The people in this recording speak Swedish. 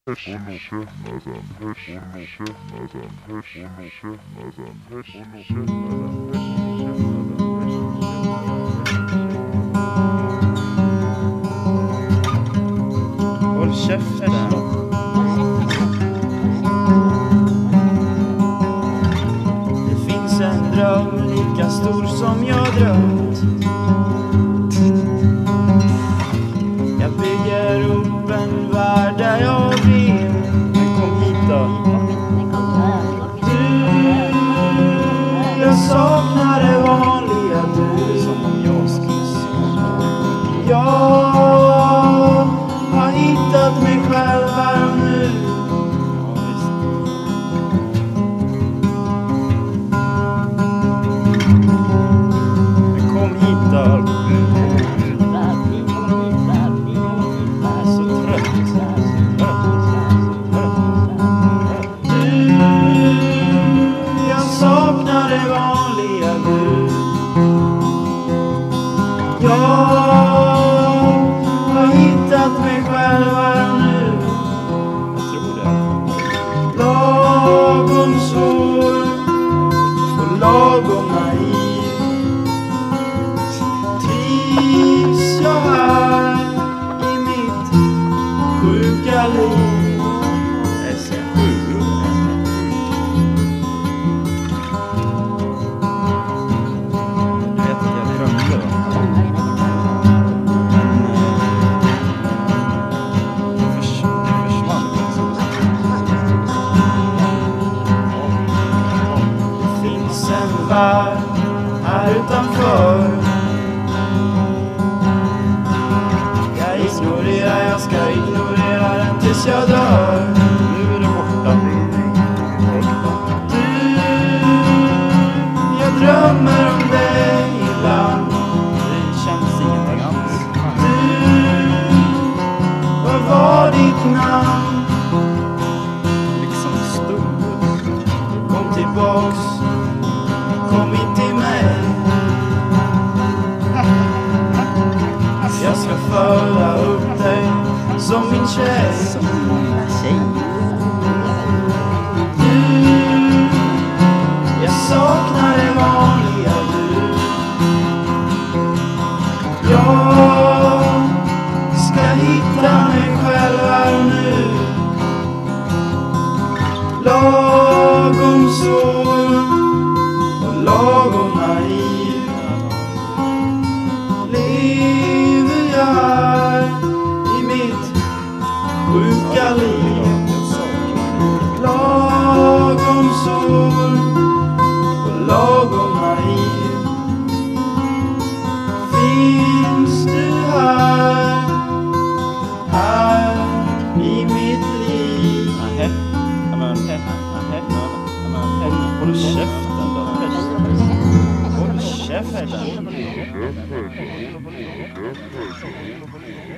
Håll käften. Det finns en dröm lika stor som jag drömt. Jag bygger upp en värld där jag vill. Men kom hit då. Jag saknar det vanliga du. Som om jag skulle se. Jag har hittat mig själv här och nu. Men kom hit då. Jag är så trött. Jag saknar det vanliga du. Jag har hittat mig själv här och nu. Jag tror det. Lagom svår och lagom naiv. Trivs jag här i mitt sjuka liv. Jag är så sjuk. Du vet att jag drömde då. Det finns en värld här utanför. Jag ska ignorera den tills jag dör. Nu är det borta. Jag drömmer om dig ibland. Det känns ingenting alls. Vad var ditt namn? Liksom stod. Kom tillbaks. Kom hit till mig. Jag ska föra upp dig som min tjej. Jag saknar det vanliga du. Jag ska hitta mig själv här och nu. Lagom svår och lagom naiv. Lever jag här i mitt sjuka liv. Lagom svår och lagom naiv. Finns du här, här i mitt liv? Håll käften då. Håll käften.